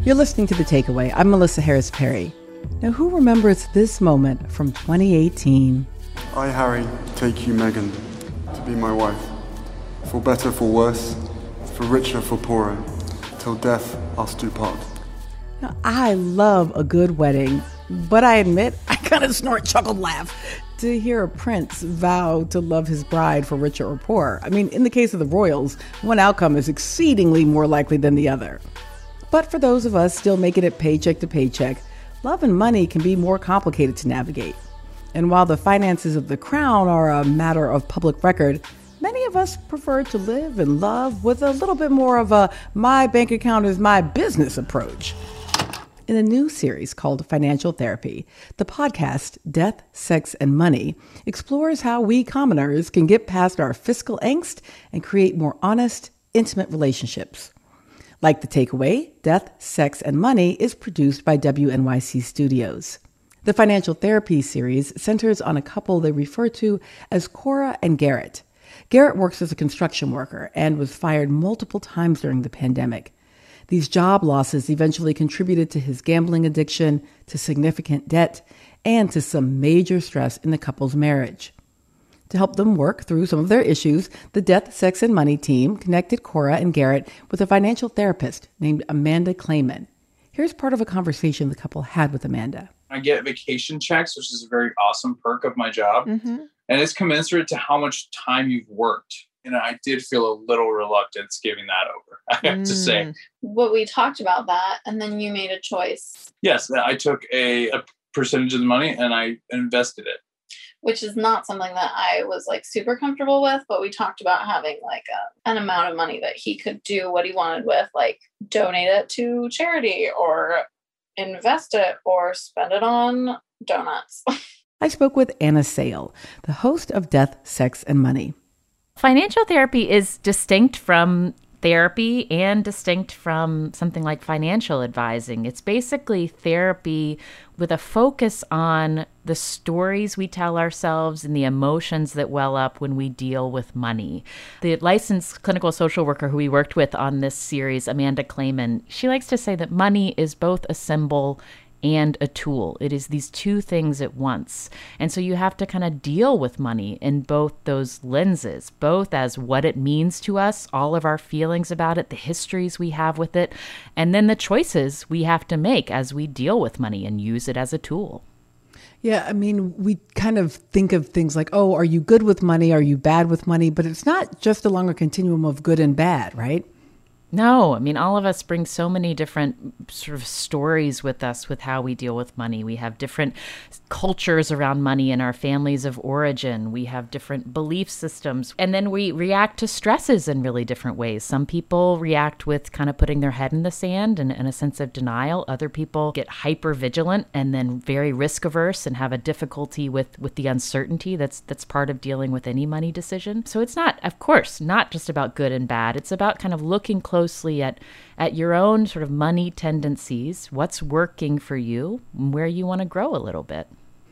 You're listening to The Takeaway. I'm Melissa Harris Perry. Now, who remembers this moment from 2018? I, Harry, take you, Meghan, to be my wife. For better, for worse, for richer, for poorer, till death us do part. Now, I love a good wedding, but I admit I kind of snort, chuckled, laugh to hear a prince vow to love his bride for richer or poorer. I mean, in the case of the royals, one outcome is exceedingly more likely than the other. But for those of us still making it paycheck to paycheck, love and money can be more complicated to navigate. And while the finances of the crown are a matter of public record, many of us prefer to live and love with a little bit more of a my bank account is my business approach. In a new series called Financial Therapy, the podcast Death, Sex, and Money explores how we commoners can get past our fiscal angst and create more honest, intimate relationships. Like The Takeaway, Death, Sex, and Money is produced by WNYC Studios. The Financial Therapy series centers on a couple they refer to as Cora and Garrett. Garrett works as a construction worker and was fired multiple times during the pandemic. These job losses eventually contributed to his gambling addiction, to significant debt, and to some major stress in the couple's marriage. To help them work through some of their issues, the Death, Sex, and Money team connected Cora and Garrett with a financial therapist named Amanda Clayman. Here's part of a conversation the couple had with Amanda. I get vacation checks, which is a very awesome perk of my job. And it's commensurate to how much time you've worked. And I did feel a little reluctance giving that over, I have to say. But we talked about that, and then you made a choice. Yes, I took a percentage of the money and I invested it. Which is not something that I was like super comfortable with, but we talked about having like an amount of money that he could do what he wanted with, like donate it to charity or invest it or spend it on donuts. I spoke with Anna Sale, the host of Death, Sex, and Money. Financial therapy is distinct from therapy and distinct from something like financial advising. It's basically therapy with a focus on the stories we tell ourselves and the emotions that well up when we deal with money. The licensed clinical social worker who we worked with on this series, Amanda Clayman, she likes to say that money is both a symbol and a tool. It is these two things at once. And so you have to kind of deal with money in both those lenses, both as what it means to us, all of our feelings about it, the histories we have with it, and then the choices we have to make as we deal with money and use it as a tool. Yeah, I mean, we kind of think of things like, oh, are you good with money? Are you bad with money? But it's not just along a continuum of good and bad, right? No, I mean, all of us bring so many different sort of stories with us with how we deal with money. We have different cultures around money in our families of origin. We have different belief systems. And then we react to stresses in really different ways. Some people react with kind of putting their head in the sand and a sense of denial. Other people get hyper vigilant and then very risk averse and have a difficulty with the uncertainty that's part of dealing with any money decision. So it's not, of course, not just about good and bad. It's about kind of looking closely at your own sort of money tendencies, what's working for you, and where you want to grow a little bit.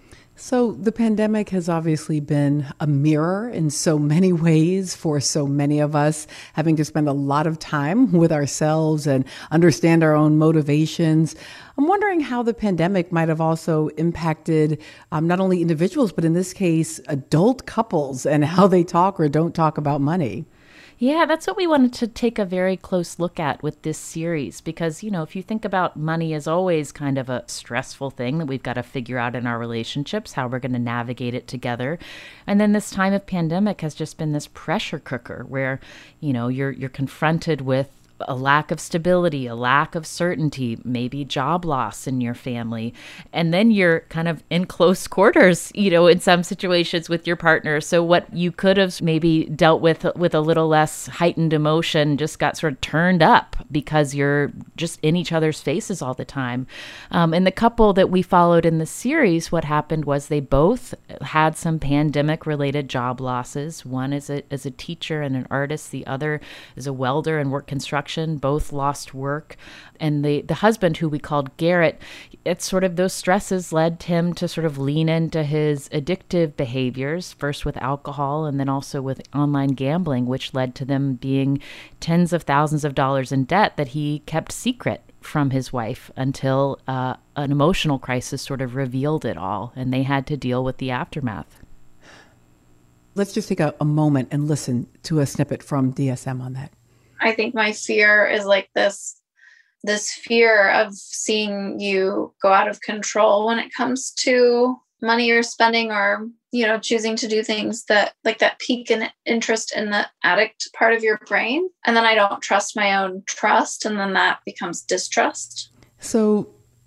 So the pandemic has obviously been a mirror in so many ways for so many of us, having to spend a lot of time with ourselves and understand our own motivations. I'm wondering how the pandemic might have also impacted not only individuals, but in this case, adult couples and how they talk or don't talk about money. Yeah, that's what we wanted to take a very close look at with this series because, you know, if you think about money as always kind of a stressful thing that we've got to figure out in our relationships, how we're going to navigate it together. And then this time of pandemic has just been this pressure cooker where, you know, you're confronted with a lack of stability, a lack of certainty, maybe job loss in your family. And then you're kind of in close quarters, you know, in some situations with your partner. So what you could have maybe dealt with a little less heightened emotion just got sort of turned up because you're just in each other's faces all the time. And the couple that we followed in the series, what happened was they both had some pandemic-related job losses. One is a teacher and an artist. The other is a welder and worked construction addiction, both lost work. And the husband, who we called Garrett, it's sort of those stresses led him to sort of lean into his addictive behaviors, first with alcohol and then also with online gambling, which led to them being tens of thousands of dollars in debt that he kept secret from his wife until an emotional crisis sort of revealed it all, and they had to deal with the aftermath. Let's just take a moment and listen to a snippet from DSM on that. I think my fear is like this fear of seeing you go out of control when it comes to money you're spending, or, you know, choosing to do things that like that pique in interest in the addict part of your brain. And then I don't trust my own trust. And then that becomes distrust. So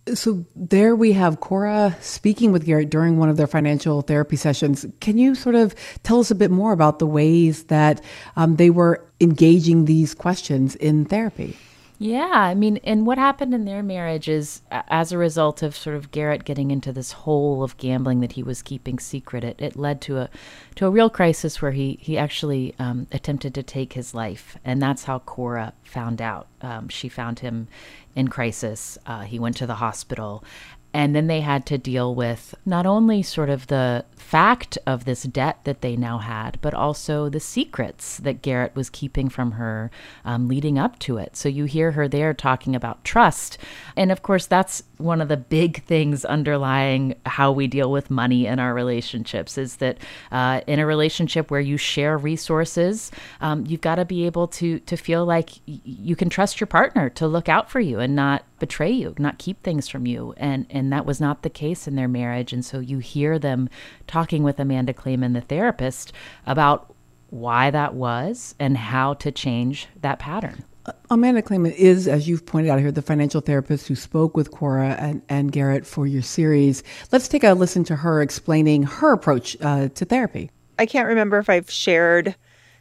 there we have Cora speaking with Garrett during one of their financial therapy sessions. Can you sort of tell us a bit more about the ways that they were engaging these questions in therapy? Yeah, I mean, and what happened in their marriage is, as a result of sort of Garrett getting into this hole of gambling that he was keeping secret, it led to a real crisis where he actually attempted to take his life. And that's how Cora found out. She found him in crisis. He went to the hospital. And then they had to deal with not only sort of the fact of this debt that they now had, but also the secrets that Garrett was keeping from her leading up to it. So you hear her there talking about trust. And of course, that's one of the big things underlying how we deal with money in our relationships, is that in a relationship where you share resources, you've got to be able to feel like you can trust your partner to look out for you and not betray you, not keep things from you. And that was not the case in their marriage. And so you hear them talking with Amanda Clayman, the therapist, about why that was and how to change that pattern. Amanda Clayman is, as you've pointed out here, the financial therapist who spoke with Cora and Garrett for your series. Let's take a listen to her explaining her approach to therapy. I can't remember if I've shared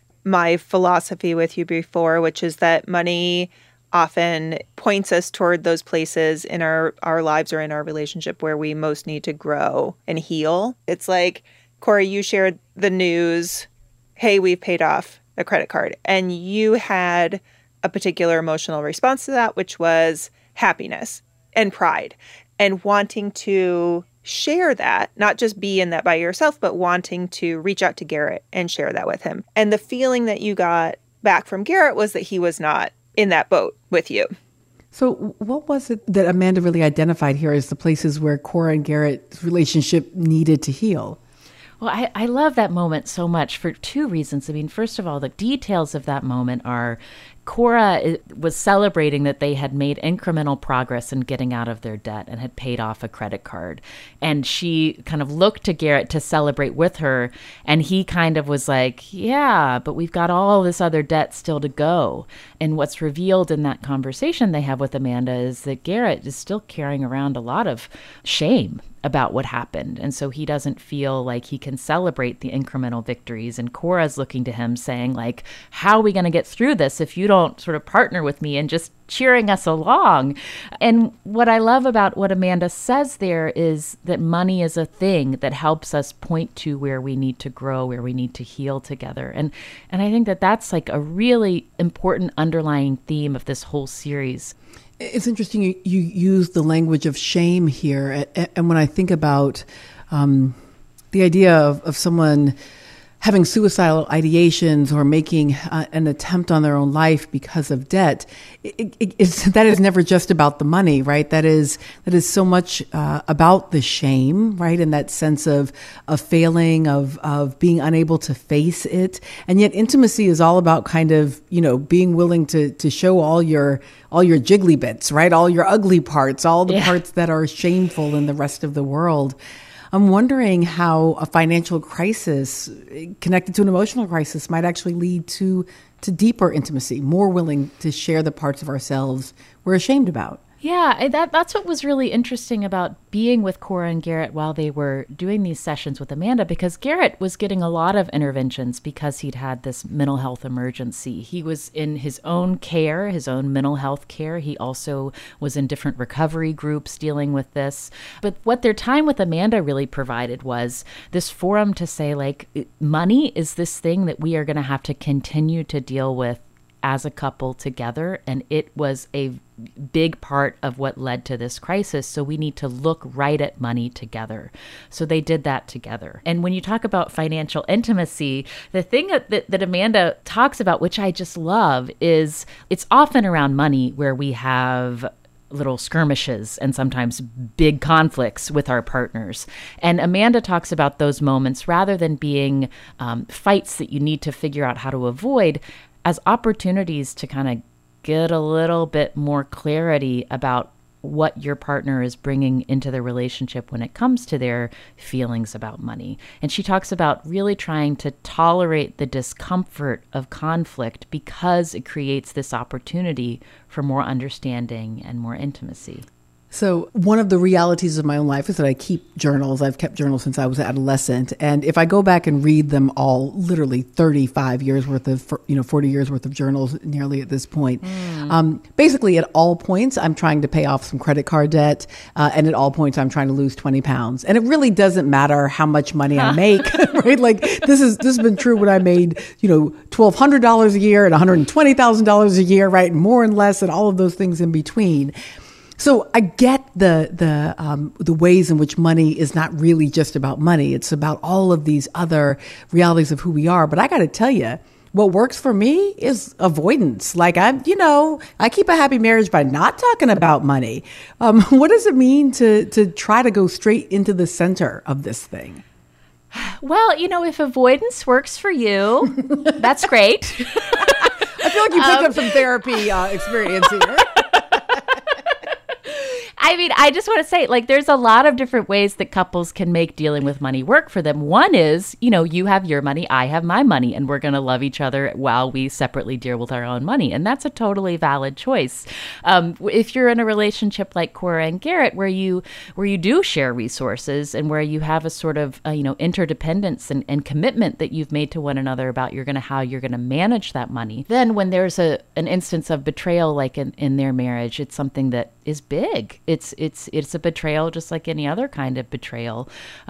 my philosophy with you before, which is that money often points us toward those places in our lives or in our relationship where we most need to grow and heal. It's like, Corey, you shared the news, hey, we've paid off a credit card. And you had a particular emotional response to that, which was happiness and pride and wanting to share that, not just be in that by yourself, but wanting to reach out to Garrett and share that with him. And the feeling that you got back from Garrett was that he was not in that boat with you. So what was it that Amanda really identified here as the places where Cora and Garrett's relationship needed to heal? Well, I love that moment so much for two reasons. I mean, first of all, the details of that moment are Cora was celebrating that they had made incremental progress in getting out of their debt and had paid off a credit card. And she kind of looked to Garrett to celebrate with her. And he kind of was like, yeah, but we've got all this other debt still to go. And what's revealed in that conversation they have with Amanda is that Garrett is still carrying around a lot of shame about what happened. And so he doesn't feel like he can celebrate the incremental victories. And Cora's looking to him saying, like, how are we going to get through this if you don't sort of partner with me and just cheering us along? And what I love about what Amanda says there is that money is a thing that helps us point to where we need to grow, where we need to heal together. And I think that that's like a really important underlying theme of this whole series. It's interesting you use the language of shame here. And when I think about the idea of someone having suicidal ideations or making an attempt on their own life because of debt, that is never just about the money, right? That is so much about the shame, right? And that sense of failing, of being unable to face it. And yet intimacy is all about kind of, being willing to show all your jiggly bits, right? All your ugly parts, all the parts that are shameful in the rest of the world. I'm wondering how a financial crisis connected to an emotional crisis might actually lead to deeper intimacy, more willing to share the parts of ourselves we're ashamed about. Yeah, that's what was really interesting about being with Cora and Garrett while they were doing these sessions with Amanda, because Garrett was getting a lot of interventions because he'd had this mental health emergency. He was in his own care, his own mental health care. He also was in different recovery groups dealing with this. But what their time with Amanda really provided was this forum to say, like, money is this thing that we are going to have to continue to deal with as a couple together. And it was a big part of what led to this crisis. So we need to look right at money together. So they did that together. And when you talk about financial intimacy, the thing that Amanda talks about, which I just love, is it's often around money where we have little skirmishes and sometimes big conflicts with our partners. And Amanda talks about those moments rather than being fights that you need to figure out how to avoid as opportunities to kind of get a little bit more clarity about what your partner is bringing into the relationship when it comes to their feelings about money. And she talks about really trying to tolerate the discomfort of conflict because it creates this opportunity for more understanding and more intimacy. So one of the realities of my own life is that I keep journals. I've kept journals since I was an adolescent. And if I go back and read them all, literally 35 years worth of, 40 years worth of journals nearly at this point, basically at all points, I'm trying to pay off some credit card debt. And at all points, I'm trying to lose 20 pounds. And it really doesn't matter how much money I make, right? Like this has been true when I made, $1,200 a year and $120,000 a year, right? And more and less and all of those things in between. So I get the ways in which money is not really just about money. It's about all of these other realities of who we are. But I got to tell you, what works for me is avoidance. Like I keep a happy marriage by not talking about money. What does it mean to try to go straight into the center of this thing? Well, if avoidance works for you, that's great. I feel like you picked up some therapy experience here. I mean, I just want to say, there's a lot of different ways that couples can make dealing with money work for them. One is, you have your money, I have my money, and we're going to love each other while we separately deal with our own money. And that's a totally valid choice. If you're in a relationship like Cora and Garrett, where you do share resources and where you have a sort of, interdependence and commitment that you've made to one another about how you're going to manage that money, then when there's an instance of betrayal, like in their marriage, it's something that is big. It's a betrayal just like any other kind of betrayal.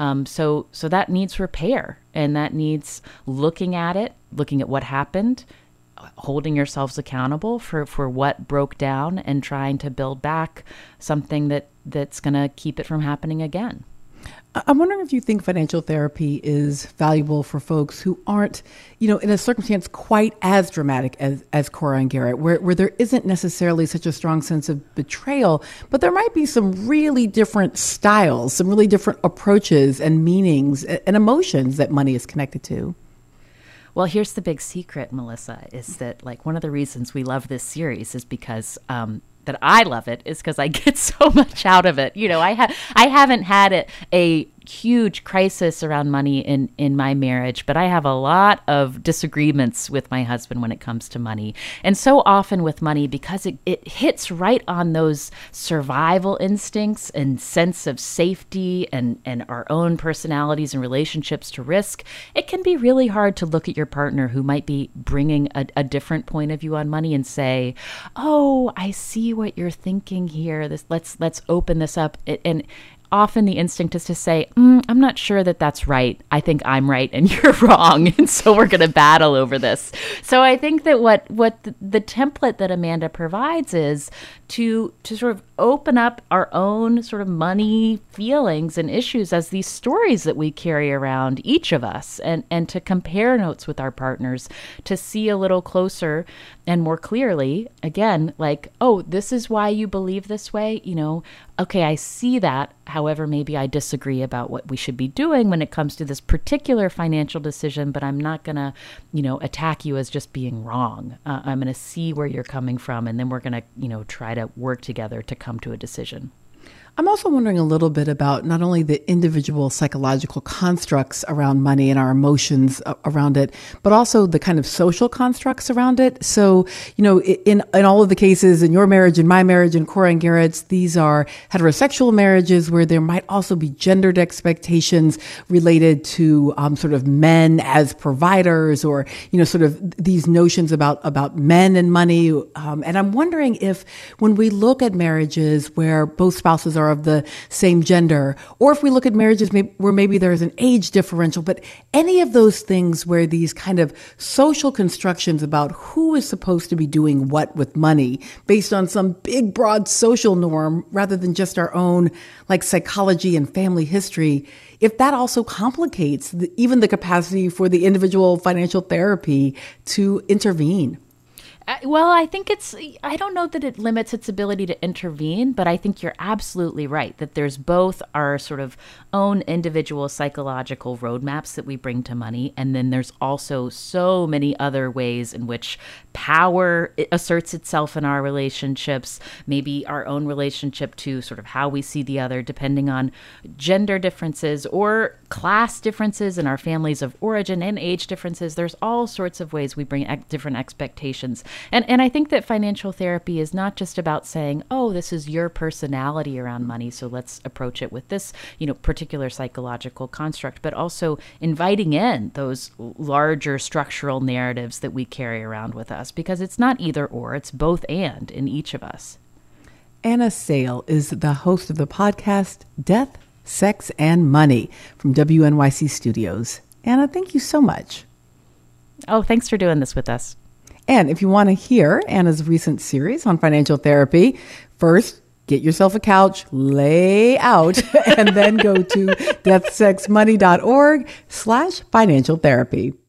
So that needs repair, and that needs looking at what happened, holding yourselves accountable for what broke down, and trying to build back something that's going to keep it from happening again. I'm wondering if you think financial therapy is valuable for folks who aren't, in a circumstance quite as dramatic as Cora and Garrett, where there isn't necessarily such a strong sense of betrayal, but there might be some really different styles, some really different approaches and meanings and emotions that money is connected to. Well, here's the big secret, Melissa, is that one of the reasons we love this series is because that I love it is because I get so much out of it. I haven't had a huge crisis around money in my marriage, but I have a lot of disagreements with my husband when it comes to money. And so often with money, because it hits right on those survival instincts and sense of safety and our own personalities and relationships to risk, it can be really hard to look at your partner who might be bringing a different point of view on money and say, oh, I see what you're thinking here. Let's open this up. And often the instinct is to say, I'm not sure that that's right. I think I'm right and you're wrong. And so we're going to battle over this. So I think that what the template that Amanda provides is to sort of open up our own sort of money feelings and issues as these stories that we carry around, each of us, and to compare notes with our partners, to see a little closer and more clearly, again, oh, this is why you believe this way. Okay, I see that. However, maybe I disagree about what we should be doing when it comes to this particular financial decision, but I'm not going to, attack you as just being wrong. I'm going to see where you're coming from, and then we're going to, try to work together to come to a decision. I'm also wondering a little bit about not only the individual psychological constructs around money and our emotions around it, but also the kind of social constructs around it. So, in all of the cases in your marriage, in my marriage, in Cora and Garrett's, these are heterosexual marriages where there might also be gendered expectations related to sort of men as providers, or, sort of these notions about men and money. And I'm wondering if when we look at marriages where both spouses are are of the same gender, or if we look at marriages where maybe there's an age differential, but any of those things where these kind of social constructions about who is supposed to be doing what with money based on some big, broad social norm rather than just our own like psychology and family history, if that also complicates even the capacity for the individual financial therapy to intervene. Well, I think I don't know that it limits its ability to intervene, but I think you're absolutely right that there's both our sort of own individual psychological roadmaps that we bring to money. And then there's also so many other ways in which power asserts itself in our relationships, maybe our own relationship to sort of how we see the other, depending on gender differences or class differences in our families of origin and age differences. There's all sorts of ways we bring different expectations. And I think that financial therapy is not just about saying, oh, this is your personality around money, so let's approach it with this, particular psychological construct, but also inviting in those larger structural narratives that we carry around with us, because it's not either or, it's both and in each of us. Anna Sale is the host of the podcast Death, Sex, and Money from WNYC Studios. Anna, thank you so much. Oh, thanks for doing this with us. And if you want to hear Anna's recent series on financial therapy, first, get yourself a couch, lay out, and then go to deathsexmoney.org/financial therapy.